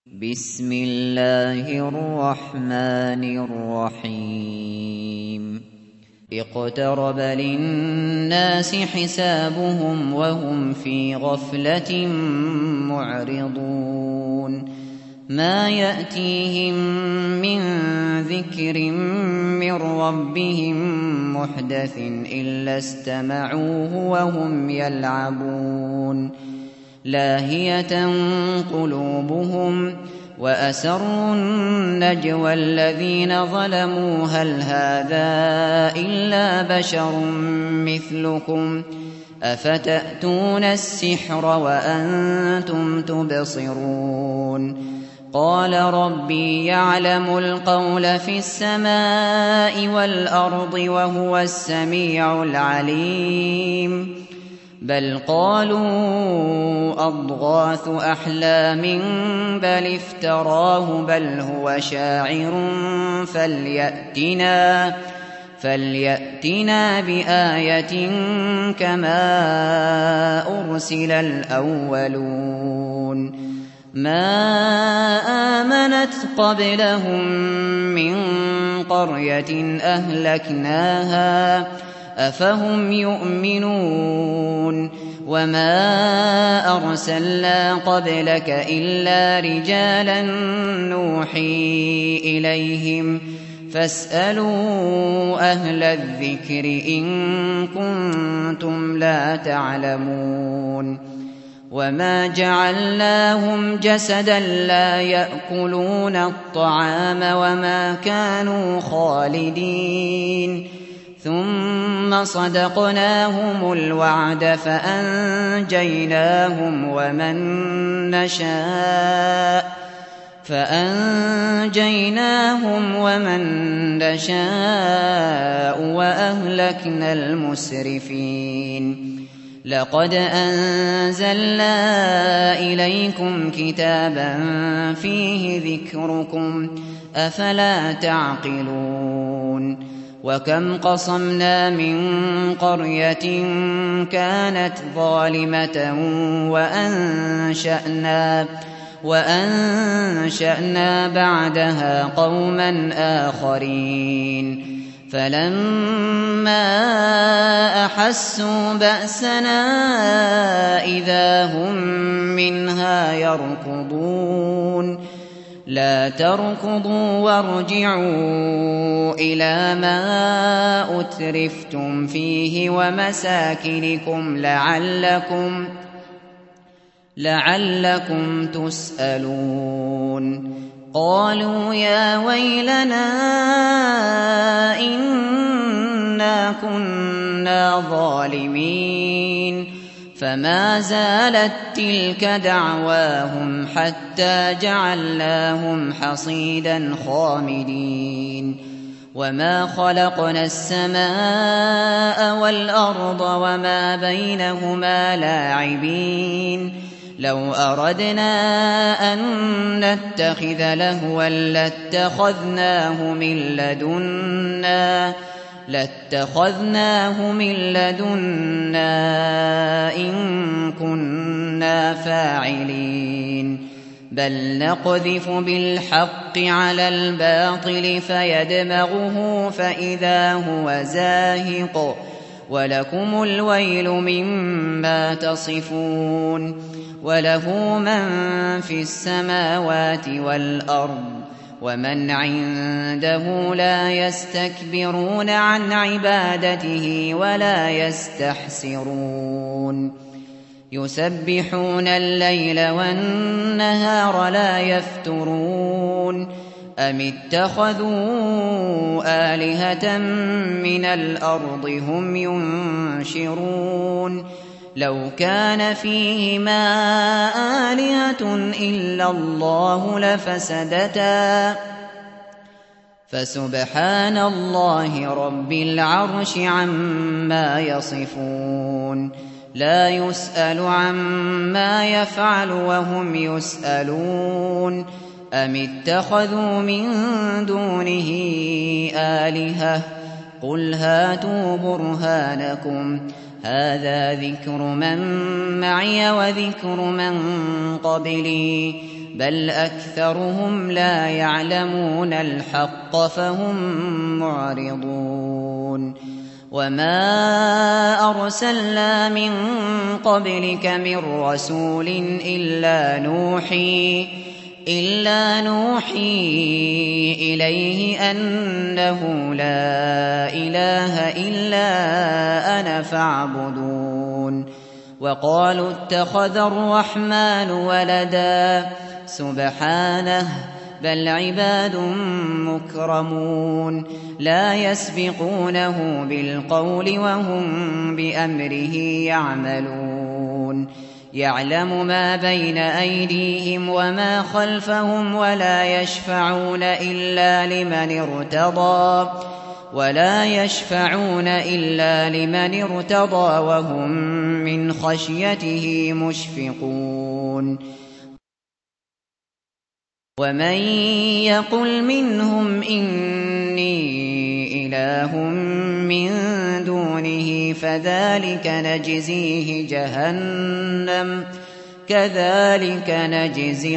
بسم الله الرحمن الرحيم اقترب للناس حسابهم وهم في غفلة معرضون ما يأتيهم من ذكر من ربهم محدث إلا استمعوه وهم يلعبون لاهية قلوبهم وأسروا النجوى الذين ظلموا هل هذا إلا بشر مثلكم أفتأتون السحر وأنتم تبصرون قال ربي يعلم القول في السماء والأرض وهو السميع العليم بل قالوا أضغاث أحلام بل افتراه بل هو شاعر فليأتنا بآية كما أرسل الأولون ما آمنت قبلهم من قرية أهلكناها أفهم يؤمنون وما أرسلنا قبلك إلا رجالا نوحي إليهم فاسألوا أهل الذكر إن كنتم لا تعلمون وما جعلناهم جسدا لا يأكلون الطعام وما كانوا خالدين ثم صدقناهم الوعد فأنجيناهم ومن نشاء وأهلكنا المسرفين لقد أنزلنا إليكم كتابا فيه ذكركم أفلا تعقلون وكم قصمنا من قرية كانت ظالمة وأنشأنا بعدها قوما آخرين فلما أحسوا بأسنا إذا هم منها يركضون لا تركضوا وارجعوا إلى ما أترفتم فيه ومساكنكم لعلكم تسألون قالوا يا ويلنا إنا كنا ظالمين فما زالت تلك دعواهم حتى جعلناهم حصيدا خامدين وما خلقنا السماء والأرض وما بينهما لاعبين لو أردنا أن نتخذ لهوا لاتخذناه من لدنا إن كنا فاعلين بل نقذف بالحق على الباطل فيدمغه فإذا هو زاهق ولكم الويل مما تصفون وله من في السماوات والأرض ومن عنده لا يستكبرون عن عبادته ولا يستحسرون يسبحون الليل والنهار لا يفترون أم اتخذوا آلهة من الأرض هم ينشرون لو كان فيهما آلهة إلا الله لفسدتا فسبحان الله رب العرش عما يصفون لا يسأل عما يفعل وهم يسألون أم اتخذوا من دونه آلهة قل هاتوا برهانكم هذا ذكر من معي وذكر من قبلي بل أكثرهم لا يعلمون الحق فهم معرضون وما أرسلنا من قبلك من رسول إلا نوحي إليه أنه لا إله إلا أنا فاعبدون وقالوا اتخذ الرحمن ولدا سبحانه بل عباد مكرمون لا يسبقونه بالقول وهم بأمره يعملون يعلم ما بين أيديهم وما خلفهم ولا يشفعون إلا لمن ارتضى وهم من خشيته مشفقون ومن يقل منهم إني إله من دونه فذلك نجزيه جهنم كذلك نجزي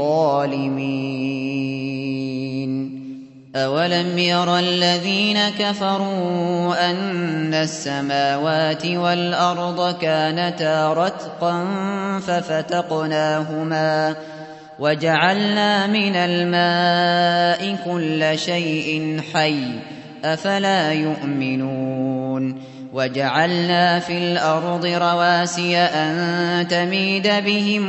الظالمين أولم ير الذين كفروا أن السماوات والأرض كانتا رتقا ففتقناهما وجعلنا من الماء كل شيء حي أفلا يؤمنون وجعلنا في الأرض رواسي أن تميد بهم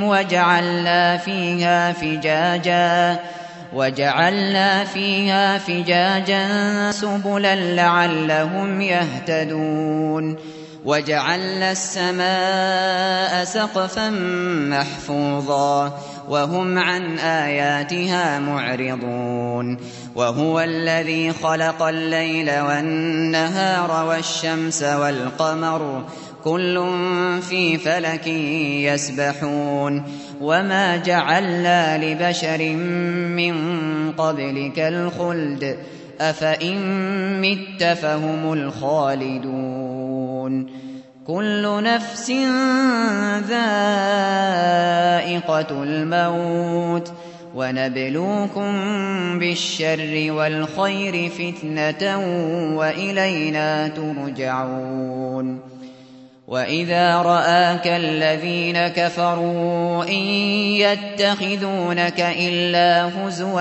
وجعلنا فيها فجاجا سبلا لعلهم يهتدون وجعلنا السماء سقفا محفوظا وهم عن آياتها معرضون وهو الذي خلق الليل والنهار والشمس والقمر كل في فلك يسبحون وما جعلنا لبشر من قبلك الخلد أفإن مت فهم الخالدون كل نفس ذائقة الموت ونبلوكم بالشر والخير فتنة وإلينا ترجعون وإذا رآك الذين كفروا إن يتخذونك إلا هزوا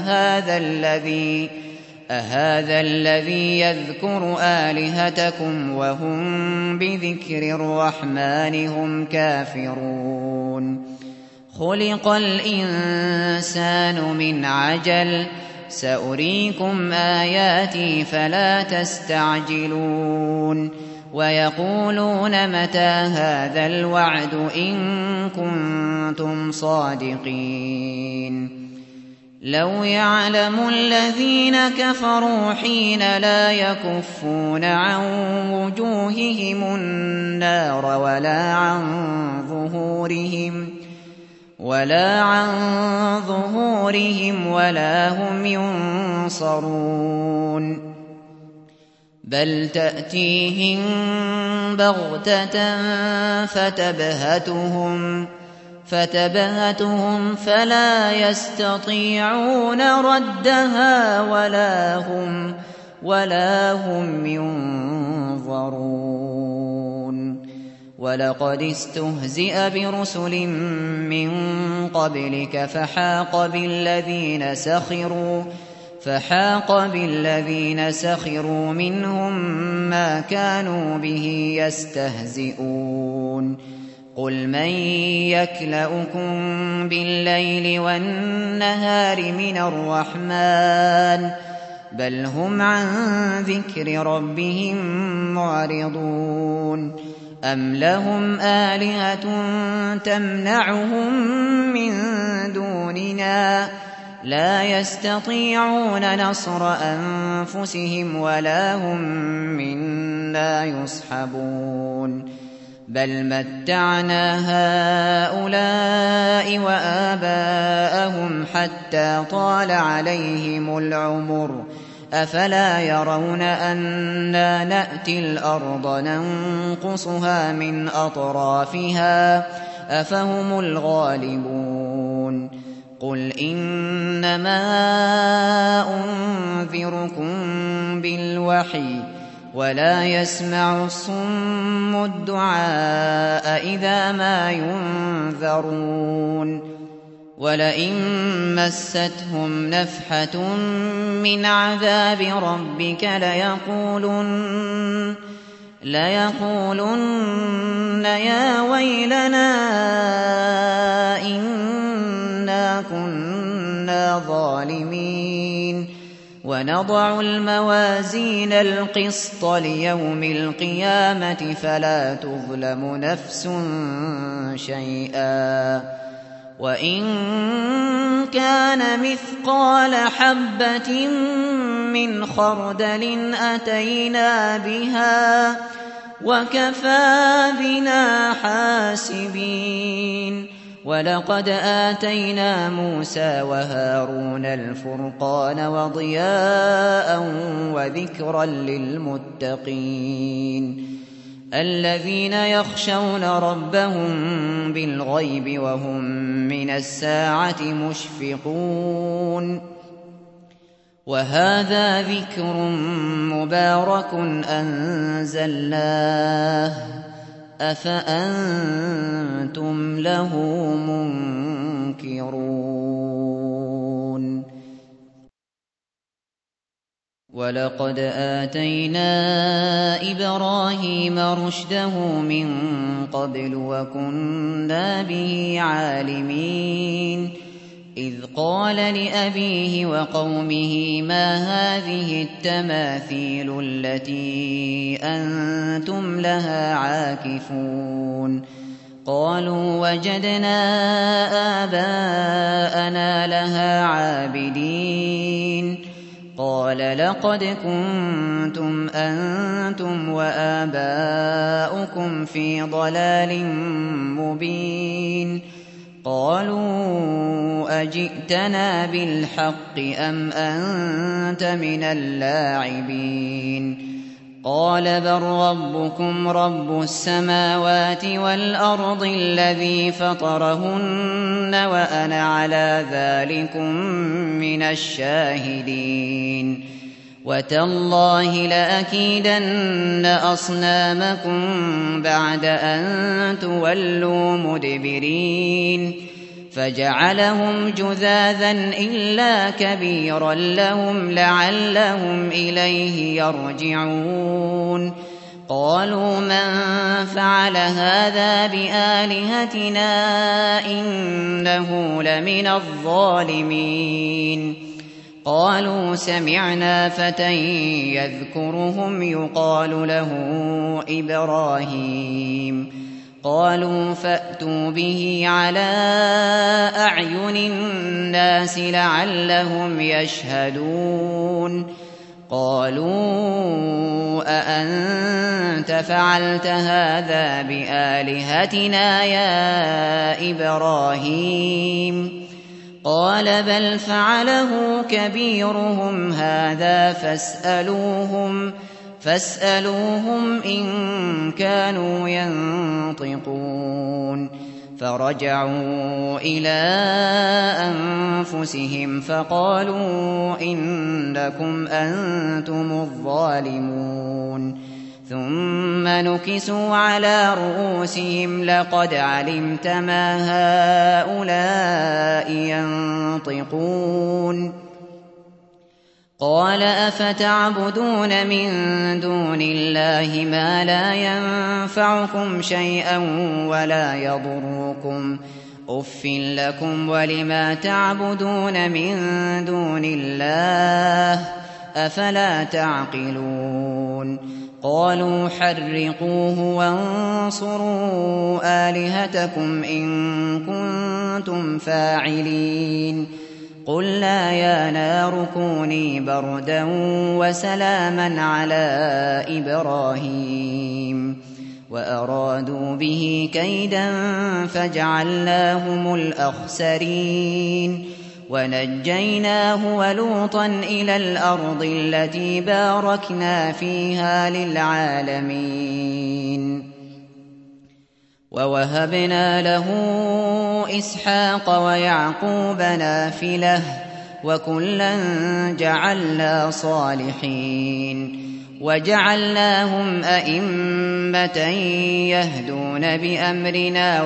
أهذا الذي يذكر آلهتكم وهم بذكر الرحمن هم كافرون خلق الإنسان من عجل سأريكم آياتي فلا تستعجلون ويقولون متى هذا الوعد إن كنتم صادقين لو يعلم الذين كفروا حين لا يكفون عن وجوههم النار ولا عن ظهورهم ولا هم ينصرون بل تأتيهم بغتة فتبهتهم فلا يستطيعون ردها ولا هم ينظرون ولقد استهزئ برسل من قبلك فحاق بالذين سخروا منهم ما كانوا به يستهزئون قل من يكلؤكم بالليل والنهار من الرحمن بل هم عن ذكر ربهم معرضون أم لهم آلهة تمنعهم من دوننا لا يستطيعون نصر أنفسهم ولا هم منا يصحبون بل متعنا هؤلاء وآباءهم حتى طال عليهم العمر أفلا يرون أنا نأتي الأرض ننقصها من أطرافها أفهم الغالبون قل إنما أنذركم بالوحي ولا يسمع الصم الدعاء إذا ما ينذرون ولئن مستهم نفحة من عذاب ربك ليقولن يا ويلنا إنا كنا ظالمين ونضع الموازين القسط ليوم القيامة فلا تظلم نفس شيئا وإن كان مثقال حبة من خردل أتينا بها وكفى بنا حاسبين ولقد آتينا موسى وهارون الفرقان وضياء وذكرا للمتقين الذين يخشون ربهم بالغيب وهم من الساعة مشفقون وهذا ذكر مبارك أنزلناه أفأنتم له منكرون ولقد آتينا إبراهيم رشده من قبل وكنا به عالمين إذ قال لأبيه وقومه ما هذه التماثيل التي أنتم لها عاكفون قالوا وجدنا آباءنا لها عابدين قال لقد كنتم أنتم وآباؤكم في ضلال مبين قالوا أجئتنا بالحق أم أنت من اللاعبين قال بل ربكم رب السماوات والأرض الذي فطرهن وأنا على ذلكم من الشاهدين وتالله لأكيدن أصنامكم بعد أن تولوا مدبرين فجعلهم جذاذا إلا كبيرا لهم لعلهم إليه يرجعون قالوا من فعل هذا بآلهتنا إنه لمن الظالمين قالوا سمعنا فتى يذكرهم يقال له إبراهيم قالوا فأتوا به على أعين الناس لعلهم يشهدون قالوا أأنت فعلت هذا بآلهتنا يا إبراهيم قال بل فعله كبيرهم هذا فاسألوهم إن كانوا ينطقون فرجعوا إلى أنفسهم فقالوا إنكم أنتم الظالمون ثم نكسوا على رؤوسهم لقد علمت ما هؤلاء ينطقون قال أفتعبدون من دون الله ما لا ينفعكم شيئا ولا يضركم أف لكم ولما تعبدون من دون الله أفلا تعقلون قالوا حرقوه وانصروا آلهتكم إن كنتم فاعلين قلنا يا نار كوني بردا وسلاما على إبراهيم وأرادوا به كيدا فجعلناهم الأخسرين ونجيناه ولوطا إلى الأرض التي باركنا فيها للعالمين ووهبنا له إسحاق ويعقوب نافلة وكلا جعلنا صالحين وجعلناهم أئمة يهدون بأمرنا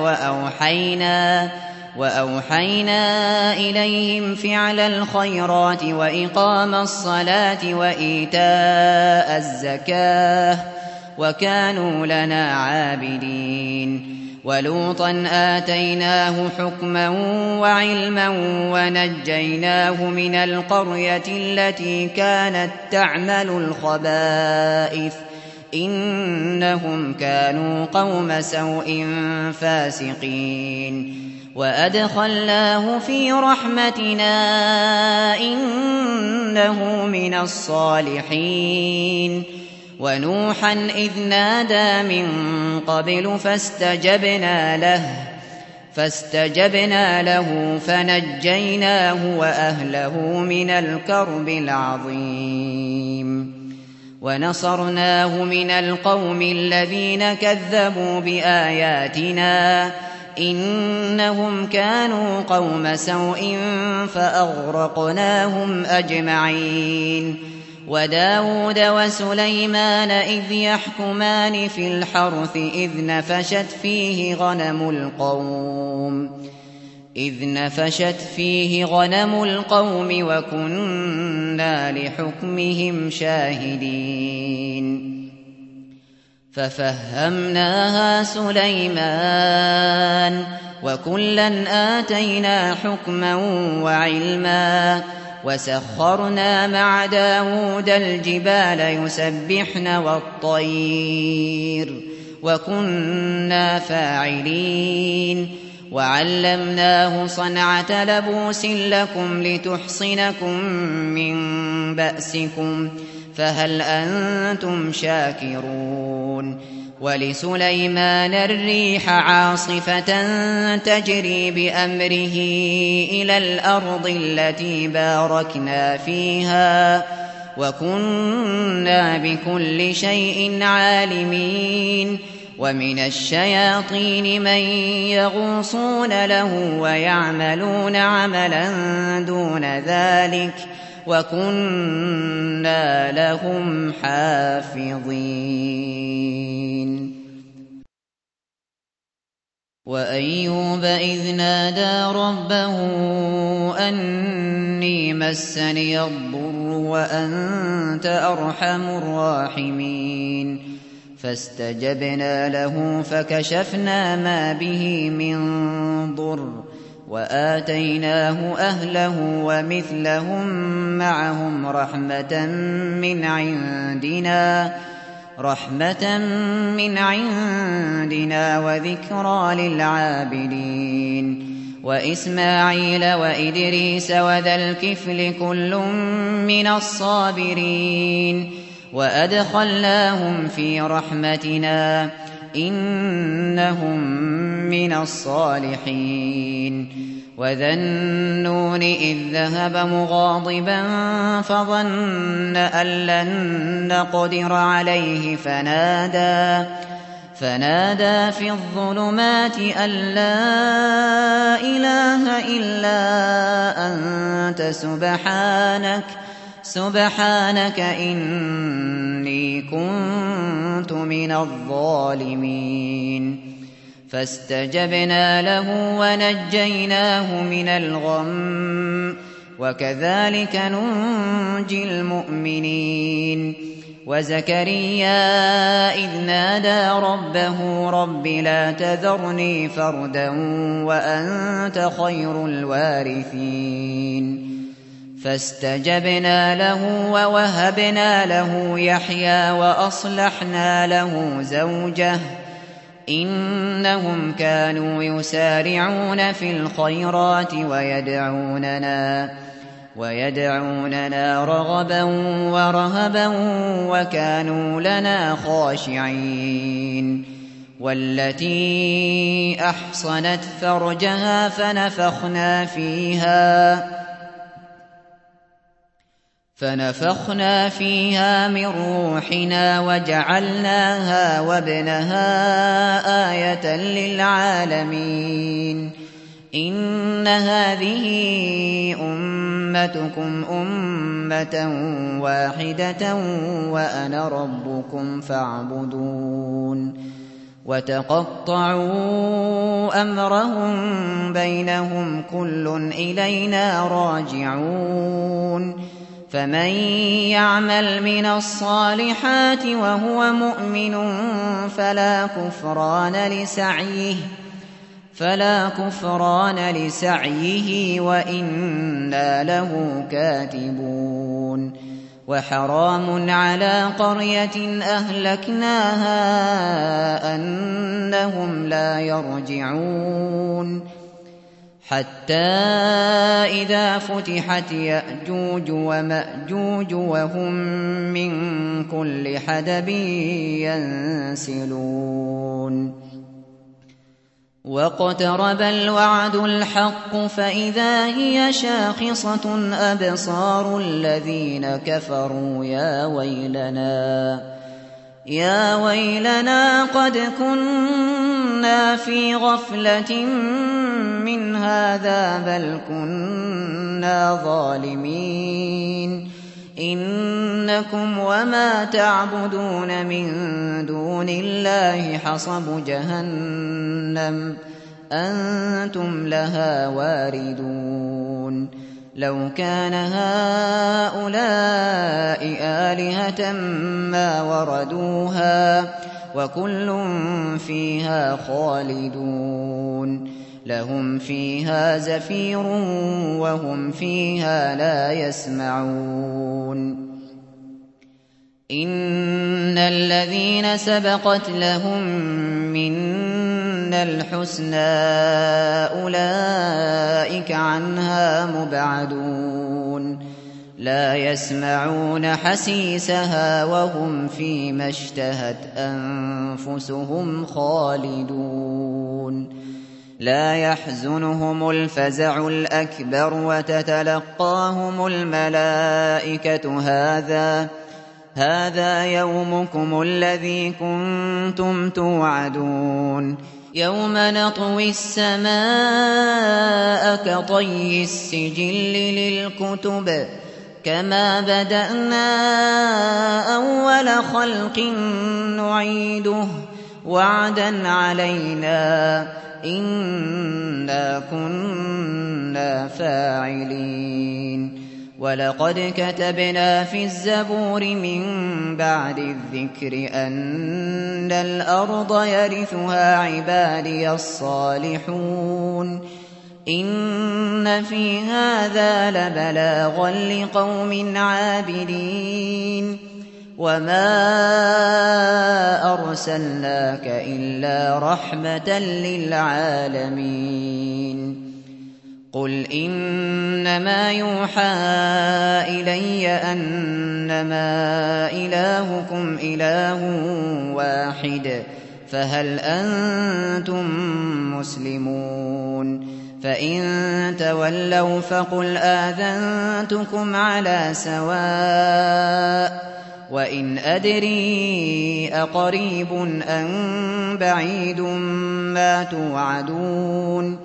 وأوحينا إليهم فعل الخيرات وإقام الصلاة وإيتاء الزكاة وكانوا لنا عابدين ولوطا آتيناه حكما وعلما ونجيناه من القرية التي كانت تعمل الخبائث إنهم كانوا قوم سوء فاسقين وأدخلناه في رحمتنا إنه من الصالحين ونوحا إذ نادى من قبل فاستجبنا له فنجيناه وأهله من الكرب العظيم ونصرناه من القوم الذين كذبوا بآياتنا إنهم كانوا قوم سوء فأغرقناهم أجمعين وداود وسليمان إذ يحكمان في الحرث إذ نفشت فيه غنم القوم وكنا لحكمهم شاهدين ففهمناها سليمان وكلا آتينا حكما وعلما وسخرنا مع داود الجبال يسبحن والطير وكنا فاعلين وعلمناه صنعة لبوس لكم لتحصنكم من بأسكم فهل أنتم شاكرون ولسليمان الريح عاصفة تجري بأمره إلى الأرض التي باركنا فيها وكنا بكل شيء عالمين ومن الشياطين من يغوصون له ويعملون عملا دون ذلك وكنا لهم حافظين وأيوب إذ نادى ربه أني مسني الضر وأنت أرحم الراحمين فاستجبنا له فكشفنا ما به من ضر وآتيناه أهله ومثلهم معهم رحمة من عندنا وذكرى للعابدين وإسماعيل وإدريس وذا الكفل كل من الصابرين وأدخلناهم في رحمتنا إنهم من الصالحين وذا النون إذ ذهب مغاضبا فظن أن لن نقدر عليه فنادى في الظلمات أن لا إله إلا أنت سبحانك إني كنت من الظالمين فاستجبنا له ونجيناه من الغم وكذلك ننجي المؤمنين وزكريا إذ نادى ربه رب لا تذرني فردا وأنت خير الوارثين فاستجبنا له ووهبنا له يحيى وأصلحنا له زوجه إنهم كانوا يسارعون في الخيرات ويدعوننا رغبا ورهبا وكانوا لنا خاشعين والتي أحصنت فرجها فنفخنا فيها فنفخنا فيها من روحنا وجعلناها وابنها آية للعالمين إن هذه أمتكم أمة واحدة وأنا ربكم فاعبدون وتقطعوا أمرهم بينهم كل إلينا راجعون فمن يعمل من الصالحات وهو مؤمن فلا كفران لسعيه وإنا له كاتبون وحرام على قرية أهلكناها أنهم لا يرجعون حتى إذا فتحت يأجوج ومأجوج وهم من كل حدب ينسلون واقترب الوعد الحق فإذا هي شاخصة أبصار الذين كفروا يا ويلنا قد كنا في غفلة من هذا بل كنا ظالمين إنكم وما تعبدون من دون الله حصب جهنم أنتم لها واردون لو كان هؤلاء آلهة ما وردوها وكل فيها خالدون لهم فيها زفير وهم فيها لا يسمعون إن الذين سبقت لهم منا الحسنى أولئك عنها مبعدون لا يسمعون حسيسها وهم فيما اشتهت أنفسهم خالدون لا يحزنهم الفزع الأكبر وتتلقاهم الملائكة هذا يومكم الذي كنتم توعدون يوم نطوي السماء كطي السجل للكتب كما بدأنا أول خلق نعيده وعدا علينا إنا كنا فاعلين ولقد كتبنا في الزبور من بعد الذكر أن الأرض يرثها عبادي الصالحون إن في هذا لبلاغا لقوم عابدين وما أرسلناك إلا رحمة للعالمين قل إنما يوحى إلي أنما إلهكم إله واحد فهل أنتم مسلمون فإن تولوا فقل آذنتكم على سواء وإن أدري أقريب أم بعيد ما توعدون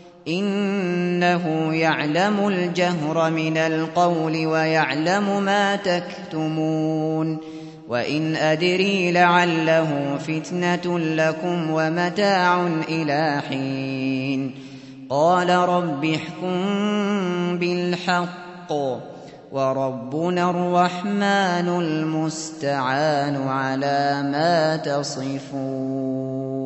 إنه يعلم الجهر من القول ويعلم ما تكتمون وإن أدري لعله فتنة لكم ومتاع إلى حين قال رب احكم بالحق وربنا الرحمن المستعان على ما تصفون